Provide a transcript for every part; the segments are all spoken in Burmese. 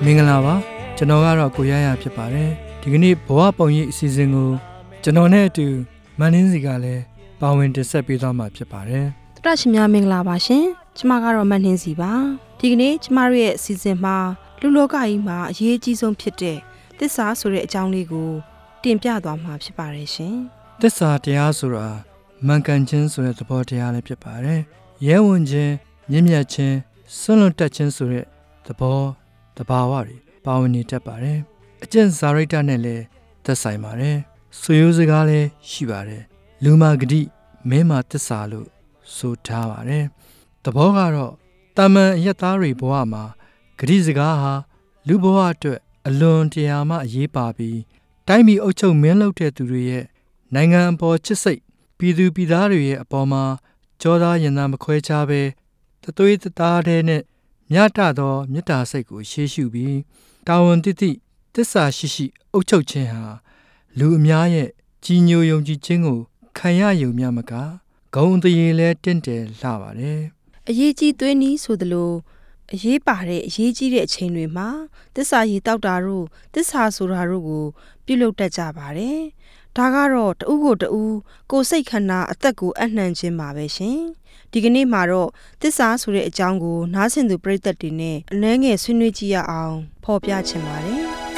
မင်္ဂလာပါကျွန်တော်ကတော့ကိုရရဖြစ်ပါတယ်ဒီကနေ့ဘဝပုံရိပ်အစီအစဉ်ကိုကျွန်တော်နဲ့အတူမန်နင်းစီကလည်းပါဝင်တင်ဆက်ပေးသွားမှာဖြစ်ပါတယ်တရရှင်များမင်္ဂလာပါရှင်ကျမကတော့မန်နင်းစီပါဒီကနေ့ကျမတို့ရဲ့အစီအစဉ်မှာလူလောကကြီးမှာအရေးကြီးဆုံးဖြစ်တဲ့သစ္စာဆိုတဲ့အကြောင်းလေးကိုတင်ပြသွားမှာဖြစ်ပါတယ်ရှင်သစ္စာတရားဆိုတာမှန်ကန်ခြင်းဆိုတဲ့သဘောတရားလည်းဖြစ်ပါတယ်ရဲဝံခြင်းမြင့်မြတ်ခြင်းစွန့်လွတ်တတ်ခြင်းဆိုတဲ့သဘောတဘာဝတွေပါဝင်နေတတ်ပါတယ်အကျင့်စာရိတ္တနဲ့လည်းသက်ဆိုင်ပါတယ်ဆွေမျိုးစကားလည်းရှိပါတယ်လူမာဂတိမင်းမာသစ္စာလို့ဆိုထားပါတယ်သဘောကတော့တာမန်အရက်သားတွေဘဝမှာဂတိစကားဟာလူဘဝအတွက်အလွန်တရာမှအရေးပါပြီးတိုင်းပြည်အုပ်ချုပ်မင်းလုပ်တဲ့သူတွေရဲ့နိုင်ငံအပေါ်ချစ်စိတ်ပြည်သူပြည်သားတွေရဲ့အပေါ်မှာကြောသားရင်သားမခွဲခြားပဲတသွေးတသားတည်းနဲ့မြတ်သောမေတ္တာစိတ်ကိုရှေးရှုပြီးတာဝန်တည်သစ္စာရှိအုပ်ချုပ်ခြင်းဟာလူအများရဲ့ကြီးညိုယုံကြည်ခြင်းကိုခံရယုံမြမကဂုဏ်တရေလဲတင့်တယ်လှပါတယ်အရေးကြီးသွေးနည်းဆိုသလိုအရေးပါတဲ့အရေးကြီးတဲ့အချိန်တွေမှာသစ္စာရည်တောက်တာတို့သစ္စာဆိုတာတို့ကိုပြုလုပ်တတ်ကြပါတယ်ဒါကတော့တဦးကိုတဦးကိုယ်စိတ်ခန္ဓာအသက်ကိုအနှံ့ခြင်းပါပဲရှင်ဒီကနေ့မှာတော့သစ္စာဆိုတဲ့အကြောင်းကိုနားဆင်သူပရိသတ်တွေနဲ့အနည်းငယ်ဆွေးနွေးကြည့်ရအောင်ဖော်ပြချင်ပါတယ်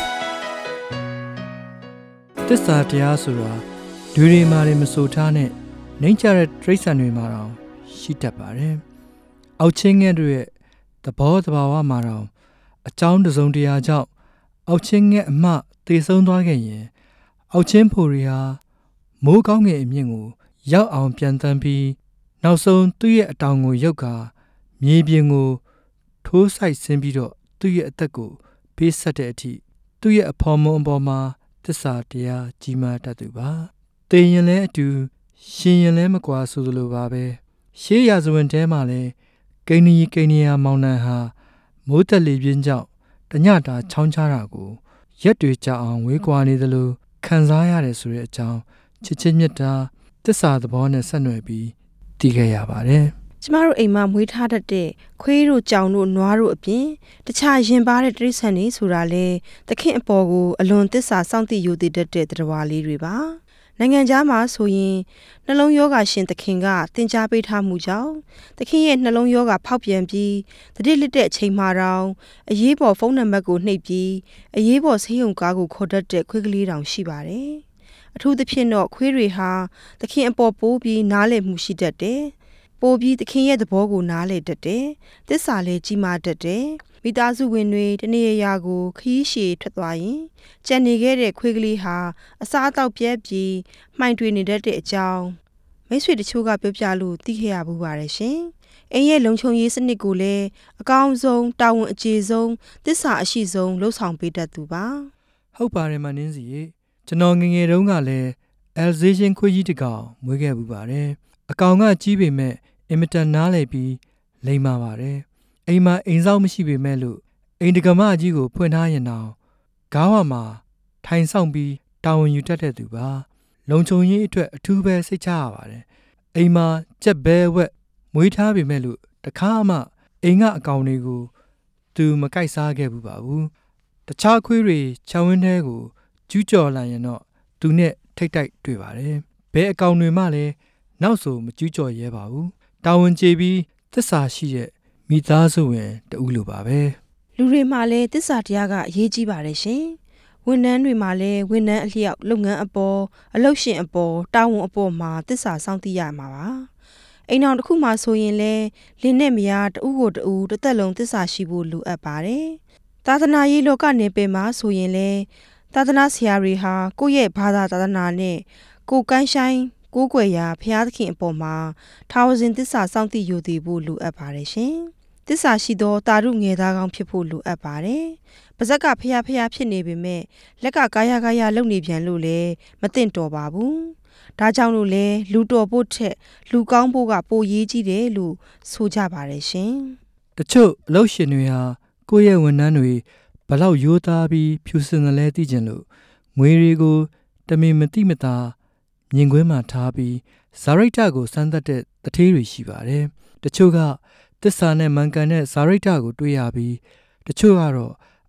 သစ္စာတရားဆိုတာလူတွေမှာမဆိုထားနဲ့နှိမ့်ချတဲ့တိရစ္ဆာန်တွေမှာတော့ရှိတတ်ပါတယ်အောက်ချင်းငှက်တို့ရဲ့သဘောတဘာဝမှာတော့အကြောင်းတစုံတရာကြောင့်အောက်ချင်းငှက်အမှသေဆုံးသွားခဲ့ရင်အောက်ချင်းဖိုတွေဟာမိုးကောင်းငယ်အမြင့်ကိုရောက်အောင်ပြန်တန်းပြီးနောက်ဆုံးသူ့ရဲ့အတောင်ကိုရုပ်ကာမြေပြင်ကိုထိုးဆိုင်ဆင်းပြီးတော့သူ့ရဲ့အသက်ကိုပေးဆက်တဲ့အထိသူ့ရဲ့အဖော်မွန်အပေါ်မှာသစ္စာတရားကြီးမားတတ်သူပါသေရင်လည်းအတူရှင်ရင်လည်းမကွာဆိုသလိုပါပဲရှေးရာဇဝင်ထဲမှာလည်းကိန်းနီယာမောင်နှံဟာမိုးသက်လေပြင်းကြောင့်တညတာချောင်းချတာကိုရက်တွေကြာအောင်ဝေးကွာနေသလိုခံစားရတယ်ဆိုတဲ့အကြောင်းချစ်ချင်းမြတ်တာသစ္စာသဘောနဲ့ဆက်နွယ်ပြီးသိခဲ့ရပါတယ်ကျမတို့အိမ်မှာမွေးထားတတ်တဲ့ခွေးတို့ကြောင်တို့နွားတို့အပြင်တခြားရင်ပါတဲ့တိရစ္ဆာန်တွေဆိုတာလေသခင်အပေါ်ကိုအလွန်သစ္စာစောင့်သိယိုသိတတ်တဲ့တရားလေးတွေပါနိုင်ငံခြားမှာဆိုရင်နှလုံးရောဂါရှင်သခင်ကသင်ကြားပေးထားမှုကြောင့်သခင်ရဲ့နှလုံးရောဂါဖောက်ပြန်ပြီးတတိလက်တဲ့အချိန်မှာတောင်အရေးပေါ်ဖုန်းနံပါတ်ကိုနှိပ်ပြီးအရေးပေါ်ဆေးရုံကားကိုခေါ်တတ်တဲ့ခွေးကလေးတောင်ရှိပါတယ်အထူးသဖြင့်တော့ခွေးတွေဟာသခင်အပေါ်ပိုးပြီးနားလည်မှုရှိတတ်တယ်ပိုးပြီးသခင်ရဲ့သဘောကိုနားလည်တတ်တယ်သစ္စာလည်းကြီးမားတတ်တယ်မိသားစုဝင်တွေတနေ့ရာကိုခရီးရှည်ထွက်သွားရင်ကြံနေခဲ့တဲ့ခွေးကလေးဟာအစားအသောက်ပြက်ပြီးမှိုင်တွေနေတတ်တဲ့အကြောင်းမိတ်ဆွေတချို့ကပြောပြလို့သိခဲ့ရဘူးပါတယ်ရှင်အိမ်ရဲ့လုံခြုံရေးစနစ်ကိုလည်းအကောင်းဆုံးတာဝန်အကျေဆုံးသစ္စာအရှိဆုံးလှုပ်ဆောင်ပေးတတ်သူပါဟုတ်ပါတယ်မနင်းစီကျွန်တော်ငငယ်တုန်းကလည်းအယ်ဇေးရှင်းခွေးကြီးတစ်ကောင်မွေးခဲ့ပူပါတယ်အကောင်ကကြီးပေမဲ့အင်မတန်နားလည်ပြီးလိမ္မာပါတယ်အိမ်မှာအိမ်ဆောင်မရှိပေမဲ့လို့အိမ်တကမကြီးကိုဖွင့်ထားရင်တော့ခေါင်းဝမှာထိုင်ဆောင်ပြီးတာဝန်ယူတတ်တဲ့သူပါလုံခြုံရေးအတွက်အထူးပဲစိတ်ချရပါတယ်အိမ်မှာကြက်ဘဲဝက်မွေးထားပေမဲ့လို့တခါမှအိမ်ကအကောင်တွေကိုသူမကိုက်စားခဲ့ဘူးပါဘူးတခြားခွေးတွေခြံဝင်းထဲကိုကျူးကျော်လာရင်တော့သူနဲ့ထိတ်တိုက်တွေ့ပါတယ်ဘဲအကောင်တွေမှလည်းနောက်ဆိုမကျူးကျော်ရဲပါဘူးတာဝန်ကျေပြီးသစ္စာရှိတဲ့မိသားစုဝင်တူလိုပါပဲလူတွေမှာလည်းသစ္စာတရားကအရေးကြီးပါတယ်ရှင်ဝန်ထမ်းတွေမှာလည်းဝန်ထမ်းအလျောက်လုပ်ငန်းအပေါ်အလုပ်ရှင်အပေါ်တာဝန်အပေါ်မှာသစ္စာစောင့်သိရမှာပါအိမ်တော်တစ်ခုမှဆိုရင်လည်းလင်းနဲ့မယားတူကိုတူတစ်သက်လုံးသစ္စာရှိဖို့လိုအပ်ပါတယ်သာသနာရေးလောကနေပင်မှာဆိုရင်လည်းသာသနာဆရာတွေဟာကိုယ့်ရဲ့ဘာသာသာသနာနဲ့ကိုယ်ကိုင်းဆိုင်ကိုးကွယ်ရာဘုရားသခင်အပေါ်မှာထာဝစဉ်သစ္စာစောင့်သိယိုသိဖို့လိုအပ်ပါတယ်ရှင်သစ္စာရှိသောတာရုငယ်သားကောင်းဖြစ်ဖို့လိုအပ်ပါတယ်။ပါဇက်ကဖျားဖြစ်နေပေမဲ့လက်ကကာယလုံနေပြန်လို့လည်းမသင့်တော်ပါဘူး။ဒါကြောင့်လို့လည်းလူတော်ဖို့ထက်လူကောင်းဖို့ကပိုရေးကြီးတယ်လို့ဆိုကြပါတယ်ရှင်။တချို့အလုပ်ရှင်တွေဟာကိုယ့်ရဲ့ဝန်ထမ်းတွေဘလောက်ရိုးသားပြီးဖြူစင်တယ်လဲသိကျင်လို့ငွေတွေကိုတမင်မတိမတာမြင်ကွင်းမှာထားပြီးဇာရိတ္တကိုစမ်းသပ်တဲ့တထေးတွေရှိပါတယ်။တချို့ကသစ္စာနဲ့မှန်ကန်တဲ့ဇာရိတ္တကိုတွေ့ရပြီးတချို့ကတော့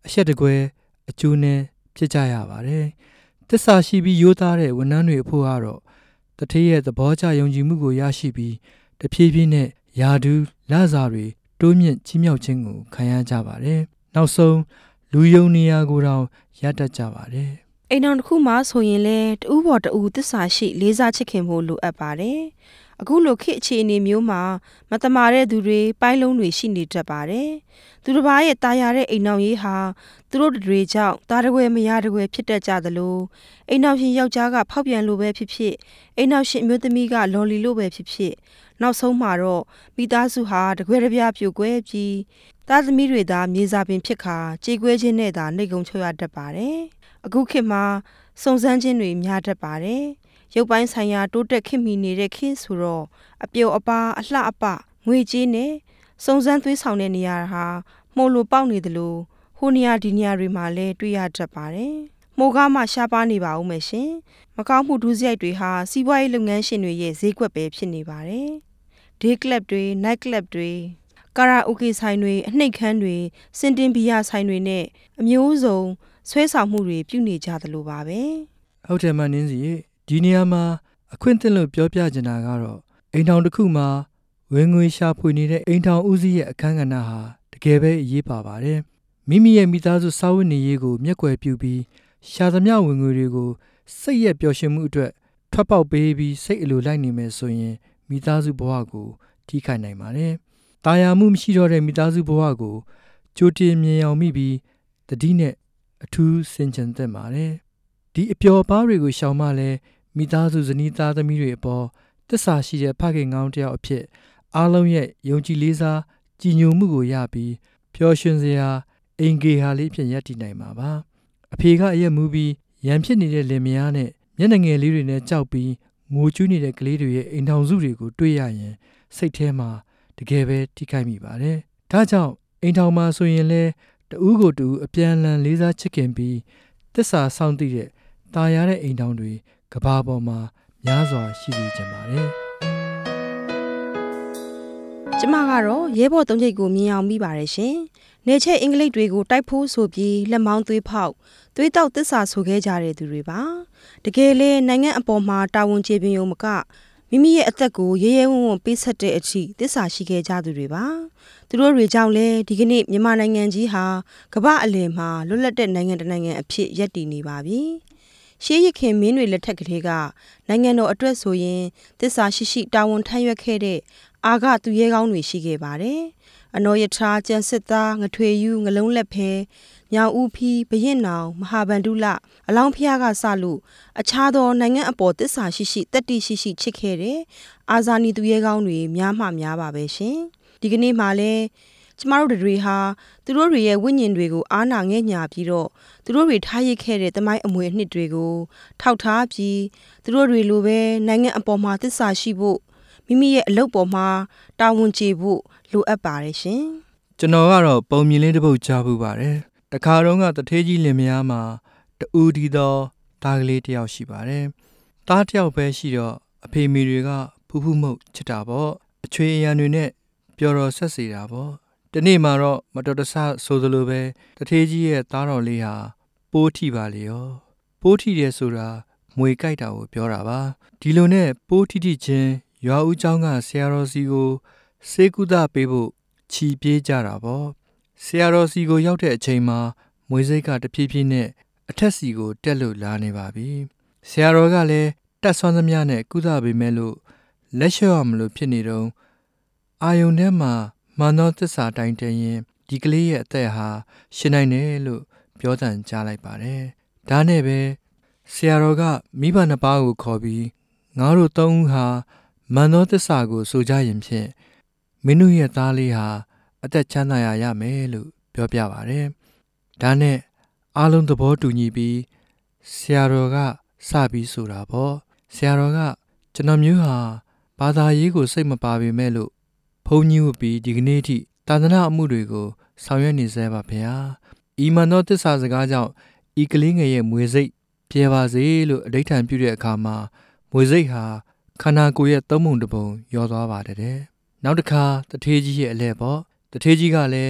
အရှက်တကွဲအကျိုးနဲ့ဖြစ်ကြရပါတယ်။သစ္စာရှိပြီးရိုးသားတဲ့ဝန်ထမ်းတွေအဖို့ကတော့တထေးရဲ့သဘောကျယုံကြည်မှုကိုရရှိပြီးတဖြည်းဖြည်းနဲ့ယာဒူးလစာတွေတိုးမြင့်ကြီးမြောက်ခြင်းကိုခံရကြပါတယ်။နောက်ဆုံးလူယုံနေရာကိုတောင်ရတတ်ကြပါတယ်။အိမ်တော်တစ်ခုမှဆိုရင်လေတူးပေါ်တူးသစ္စာရှိလေးစားချစ်ခင်ဖို့လိုအပ်ပါတယ်။အခုလိုခေတ်အခြေအနေမျိုးမှာမတမာတဲ့သူတွေပိုင်းလုံးတွေရှိနေတတ်ပါတယ်။သူတစ်ပါးရဲ့တာယာတဲ့အိမ်တော်ရေးဟာသူတို့တွေကြောင့်တာတကွယ်မရတကွယ်ဖြစ်တတ်ကြသလိုအိမ်တော်ရှင်ယောက်ျားကဖောက်ပြန်လို့ပဲဖြစ်ဖြစ်အိမ်တော်ရှင်အမျိုးသမီးကလော်လီလို့ပဲဖြစ်ဖြစ်နောက်ဆုံးမှာတော့မိသားစုဟာတကွယ်တပြားပြိုကွဲပြီးသားသမီးတွေသာမြေစာပင်ဖြစ်ခါကြေကွဲခြင်းနဲ့သာနှိတ်ကုံချွတ်ရတတ်ပါတယ်။အခုခေတ်မှာစုံစမ်းခြင်းတွေများတတ်ပါတယ်။ရုပ်ပိုင်းဆိုင်ရာတိုးတက်ခင်မီနေတဲ့ခေတ်ဆိုတော့အပြုံအပါအလှအပငွေကြေးနဲ့စုံစမ်းသွေးဆောင်တဲ့နေရာဟာမှုံလိုပေါက်နေတယ်လို့ဟိုနေရာဒီနေရာတွေမှာလည်းတွေ့ရတတ်ပါတယ်။မိုးကားမှရှားပါနေပါဦးမယ်ရှင်။မကောင်းမှုဒုစရိုက်တွေဟာစီးပွားရေးလုပ်ငန်းရှင်တွေရဲ့ဈေးကွက်ပဲဖြစ်နေပါတယ်။ Day Club တွေ Night Club တွေကာရာအိုကေဆိုင်တွေအနှိပ်ခမ်းတွေစင်တင်ဘီယာဆိုင်တွေနဲ့အမျိုးစုံဆွဲဆောင်မှုတွေပြုနေကြသလိုပါပဲ။ဟုတ်တယ်မနင်းစီဒီနေရာမှာအခွင့်အရေးလို့ပြောပြချင်တာကတော့အိမ်ထောင်တစ်ခုမှာဝင်ငွေရှာဖွေနေတဲ့အိမ်ထောင်ဦးစီးရဲ့အခန်းကဏ္ဍဟာတကယ်ပဲအရေးပါပါတယ်။မိမိရဲ့မိသားစုစာဝတ်နေရေးကိုမျက်ကွယ်ပြုပြီးရှာသမျှဝင်ငွေတွေကိုစိတ်ရဲ့ပျော်ရွှင်မှုအတွက်ထွက်ပေါက်ပေးပြီးစိတ်အလိုလိုက်နေမယ်ဆိုရင်မိသားစုဘဝကိုထိခိုက်နိုင်ပါတယ်။တာယာမှုမရှိတော့တဲ့မိသားစုဘဝကိုကြိုတင်မြင်အောင်မိပြီးတတိနဲ့အထူးစင်ကြံသင့်ပါတယ်။ဒီအပျော်ပါးတွေကိုရှောင်မှလည်းမိသားစုဇနီးသားသမီးတွေအပေါ်သစ္စာရှိတဲ့ဖခင်ကောင်းတစ်ယောက်အဖြစ်အားလုံးရဲ့ယုံကြည်လေးစားကြည်ညိုမှုကိုရပြီးပျော်ရွှင်စရာအင်ဂေဟာလေးဖြစ်ရပ်တည်နိုင်မှာပါအဖေကအရက်မူပြီးရန်ဖြစ်နေတဲ့လင်မယားနဲ့မျက်နှာငယ်လေးတွေနဲ့ကြောက်ပြီးငိုကြွေးနေတဲ့ကလေးတွေရဲ့အိမ်ထောင်စုတွေကိုတွေ့ရရင်စိတ်ထဲမှာတကယ်ပဲထိခိုက်မိပါတယ်ဒါကြောင့်အိမ်ထောင်မှာဆိုရင်လဲတဦးကိုတူအပြန်အလှန်လေးစားချစ်ခင်ပြီးသစ္စာစောင့်သိတဲ့တာယာတဲ့အိမ်ထောင်တွေကဘာပေါ်မှာများစွာရှိနေကြပါတယ်ကျမကတော့ရဲဘော်သုံးချိတ်ကိုမြင်အောင်မိပါတယ်ရှင်။နေချက်အင်္ဂလိပ်တွေကိုတိုက်ဖို့ဆိုပြီးလက်မောင်းသွေးဖောက်သွေးတောက်သစ္စာဆိုခဲ့ကြတဲ့သူတွေပါ။တကယ်လေနိုင်ငံအပေါ်မှာတာဝန်ကျေပြင်းရုံမကမိမိရဲ့အသက်ကိုရဲရဲဝံ့ဝံ့ပေးဆက်တဲ့အထိသစ္စာရှိခဲ့ကြသူတွေပါ။သူတို့တွေကြောင့်လေဒီကနေ့မြန်မာနိုင်ငံကြီးဟာကမ္ဘာအလယ်မှာလွတ်လပ်တဲ့နိုင်ငံတစ်နိုင်ငံအဖြစ်ရပ်တည်နေပါပြီ။ရှေးရခင်မင်းတွေလက်ထက်ကလေးကနိုင်ငံတော်အတွက်ဆိုရင်သစ္စာရှိရှိတာဝန်ထမ်းရွက်ခဲ့တဲ့အာဂသူရဲကောင်းတွေရှိခဲ့ပါတယ်။အနော်ယထာကျန်စစ်သားငထွေယူငလုံးလက်ဖဲညောင်ဦးဖီးဘရင်နောင်မဟာဗန္ဓုလအလောင်းဖျားကစလို့အခြားသောနိုင်ငံအပေါ်သစ္စာရှိရှိတတ္တိရှိရှိချစ်ခဲ့တဲ့အာဇာနည်သူရဲကောင်းတွေများမှများပါပဲရှင်။ဒီကနေ့မှလည်းကျမတို့တွေဟာသူတို့တွေရဲ့ဝိညာဉ်တွေကိုအားနာငဲ့ညာပြီးတော့သူတို့တွေထားရစ်ခဲ့တဲ့တမိုင်းအမွေအနှစ်တွေကိုထောက်ထားပြီးသူတို့တွေလိုပဲနိုင်ငံအပေါ်မှာသစ္စာရှိဖို့မိမိရဲ့အလုပ်ပေါ်မှာတာဝန်ကျေဖို့လိုအပ်ပါတယ်ရှင်ကျွန်တော်ကတော့ပုံမြင်လေးတစ်ပုဒ်ကြားပူပါတယ်တခါတော့ကတထေးကြီးလင်မယားမှာတူဒီတော့သားကလေးတစ်ယောက်ရှိပါတယ်သားတစ်ယောက်ပဲရှိတော့အဖေမိတွေကဖူးဖူးမှုတ်ချစ်တာပေါ့အချွေအရံတွေနဲ့ပျော်တော်ဆက်စေတာပေါ့ဒီနေ့မှာတော့မတော်တဆဆိုသလိုပဲတထေးကြီးရဲ့သားတော်လေးဟာပိုးထိပါလေရောပိုးထိတယ်ဆိုတာမွေကြိုက်တာကိုပြောတာပါဒီလိုနဲ့ပိုးထိထိချင်းရွာဦးเจ้าကဆရာတော်စီကိုစေကုသပေးဖို့ခြီးပြေးကြတာပေါ့ဆရာတော်စီကိုရောက်တဲ့အချိန်မှာမွေစိတ်ကတဖြည်းဖြည်းနဲ့အထက်စီကိုတက်လို့လာနေပါပြီဆရာတော်ကလည်းတက်ဆွမ်းသမျှနဲ့ကုသပေးမယ်လို့လက်လျှော့ရမလို့ဖြစ်နေတော့အာယုန်ထဲမှာမန္တောသစ္စာတိုင်းတရင်ဒီကလေးရဲ့အသက်ဟာရှင်နိုင်တယ်လို့ပြောတန်ကြားလိုက်ပါတယ်ဒါနဲ့ပဲဆရာတော်ကမိဘနှစ်ပါးကိုခေါ်ပြီးငါတို့သုံးဦးဟာမန္တောသစ္စာကိုဆိုကြရင်ဖြင့်မင်းတို့ရဲ့သားလေးဟာအသက်ချမ်းသာရမယ်လို့ပြောပြပါတယ်ဒါနဲ့အားလုံးသဘောတူညီပြီးဆရာတော်ကစပြီးဆိုတာပေါ့ဆရာတော်ကကျွန်တော်မျိုးဟာဘာသာရေးကိုစိတ်မပါပေမဲ့လို့ဘုန်းကြီးဝတ်ပြီးဒီကနေ့ထိသာသနာအမှုတွေကိုဆောင်ရွက်နေစေပါဗျာဤမန္တောသစ္စာစကားကြောင့်ဤကလေးငယ်ရဲ့မွေစိတ်ပြေပါစေလို့အဓိဋ္ဌာန်ပြုတဲ့အခါမှာမွေစိတ်ဟာခန္ဓာကိုယ်ရဲ့သုံးပုံတစ်ပုံယောသွားပါတယ်တဲ့နောက်တစ်ခါတထေးကြီးရဲ့အလဲပေါ့တထေးကြီးကလည်း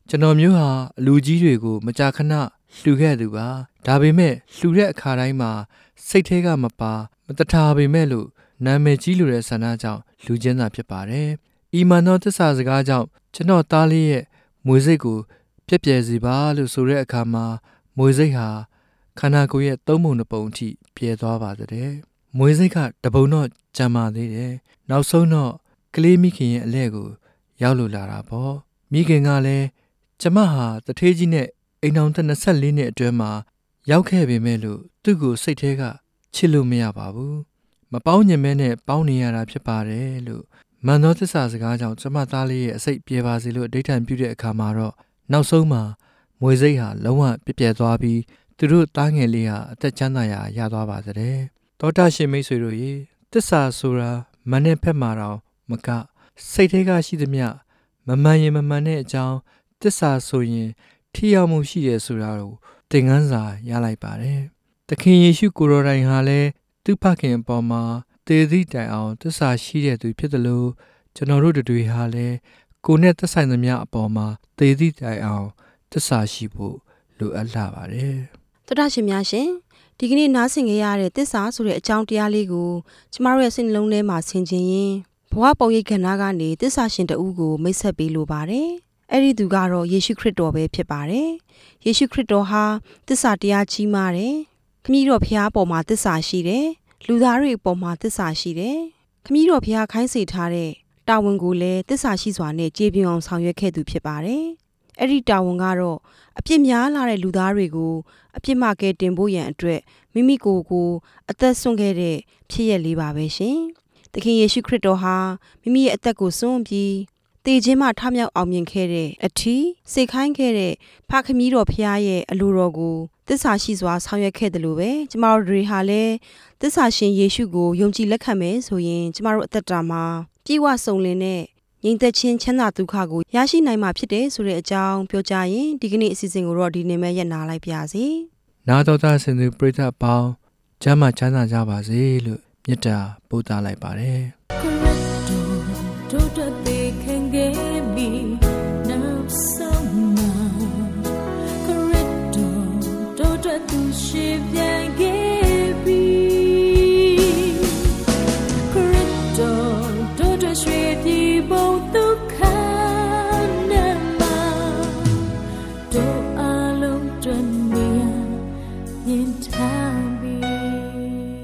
ကျွန်တော်မျိုးဟာလူကြီးတွေကိုမကြာခဏလှူခဲ့သူပါဒါပေမဲ့လှူတဲ့အခါတိုင်းမှာစိတ်ထဲကမပါမတထားပေမဲ့လို့နာမည်ကြီးလူတဲ့ဆန္ဒကြောင့်လူချင်းသာဖြစ်ပါတယ်ဤမှန်သောသစ္စာစကားကြောင့်ကျွန်တော်သားလေးရဲ့မွေစိတ်ကိုပြည့်ပြည့်စီပါလို့ဆိုတဲ့အခါမှာမွေစိတ်ဟာခန္ဓာကိုယ်ရဲ့သုံးပုံတစ်ပုံအထိပြဲသွားပါတဲ့မွေစိတ်ကတပုံတော့ကြံပါသေးတယ်နောက်ဆုံးတော့ကလေးမိခင်ရဲ့အလဲကိုရောက်လို့လာတာပေါ့မိခင်ကလည်းကျမဟာတထေးကြီးနဲ့အိမ်အောင်သက်24နှစ်အတွင်းမှာရောက်ခဲ့ပေမဲ့လို့သူ့ကိုစိတ်ထဲကချစ်လို့မရပါဘူးမပေါင်းညင်မဲနဲ့ပေါင်းနေရတာဖြစ်ပါတယ်လို့မန်သောသစ္စာစကားကြောင့်ကျမသားလေးရဲ့အစိတ်ပြေပါစေလို့အဓိဋ္ဌာန်ပြုတဲ့အခါမှာတော့နောက်ဆုံးမှာမွေစိတ်ဟာလုံးဝပြည့်ပြည့်သွားပြီးသူတို့သားငယ်လေးဟာအသက်ချမ်းသာရာရသွားပါတဲ့သောတာရှင်မိတ်ဆွေတို့ရေသစ္စာဆိုတာမနဲ့ဖက်မှာတော့မကစိတ်ထဲကရှိသမျှမမှန်ရင်မမှန်တဲ့အကြောင်းသစ္စာဆိုရင်ထိရောက်မှုရှိတယ်ဆိုတာကိုသင်ခန်းစာရလိုက်ပါတယ်သခင်ယေရှုကိုယ်တော်တိုင်ဟာလည်းသူ့ဖခင်အပေါ်မှာသေသည့်တိုင်အောင်သစ္စာရှိတဲ့သူဖြစ်တယ်လို့ကျွန်တော်တို့တွေဟာလည်းကိုယ်နဲ့သက်ဆိုင်သမျှအပေါ်မှာသေသည့်တိုင်အောင်သစ္စာရှိဖို့လိုအပ်လာပါတယ်သောတာရှင်များရှင်ဒီကနေ့နားဆင်ကြရတဲ့သစ္စာဆိုတဲ့အကြောင်းတရားလေးကိုကျမတို့ရဲ့စိတ်နှလုံးထဲမှာဆင်ခြင်ရင်ဘဝပုံရိပ်ခဏကနေသစ္စာရှင်တဦးကိုမိတ်ဆက်ပေးလိုပါတယ်အဲ့ဒီသူကတော့ယေရှုခရစ်တော်ပဲဖြစ်ပါတယ်ယေရှုခရစ်တော်ဟာသစ္စာတရားကြီးမားတယ်ခမည်းတော်ဖျားပေါ်မှာသစ္စာရှိတယ်လူသားတွေပေါ်မှာသစ္စာရှိတယ်ခမည်းတော်ဖျားခိုင်းစေထားတဲ့တာဝန်ကိုလည်းသစ္စာရှိစွာနဲ့ကျေပြင်းအောင်ဆောင်ရွက်ခဲ့သူဖြစ်ပါတယ်အဲ့ဒီတာဝန်ကတော့အပြစ်များလာတဲ့လူသားတွေကိုအပြစ်မှကယ်တင်ဖို့ရန်အတွက်မိမိကိုယ်ကိုအသက်ဆွန့်ခဲ့တဲ့ဖြစ်ရပ်လေးပါပဲရှင်။သခင်ယေရှုခရစ်တော်ဟာမိမိရဲ့အသက်ကိုဆွန့်ပြီးတည်ခြင်းမှထမြောက်အောင်မြင်ခဲ့တဲ့အထီးစိတ်ခိုင်းခဲ့တဲ့ဖခင်ကြီးတော်ဖခင်ရဲ့အလိုတော်ကိုသစ္စာရှိစွာဆောင်ရွက်ခဲ့တယ်လို့ပဲကျမတို့တွေဟာလည်းသစ္စာရှင်ယေရှုကိုယုံကြည်လက်ခံမယ်ဆိုရင်ကျမတို့အသက်တာမှာပြေဝစုံလင်တဲ့ငြိမ်သက်ခြင်းချမ်းသာဒုက္ခကိုရရှိနိုင်မှာဖြစ်တယ်ဆိုတဲ့အကြောင်းပြောကြရင်ဒီကနေ့အစီအစဉ်ကိုတော့ဒီနေ့မဲ့ရပ်နာလိုက်ပါစေ။နာတော်သားစင်သူပရိသတ်ပေါင်းကျမ်းမာချမ်းသာကြပါစေလို့မေတ္တာပို့သလိုက်ပါတယ်။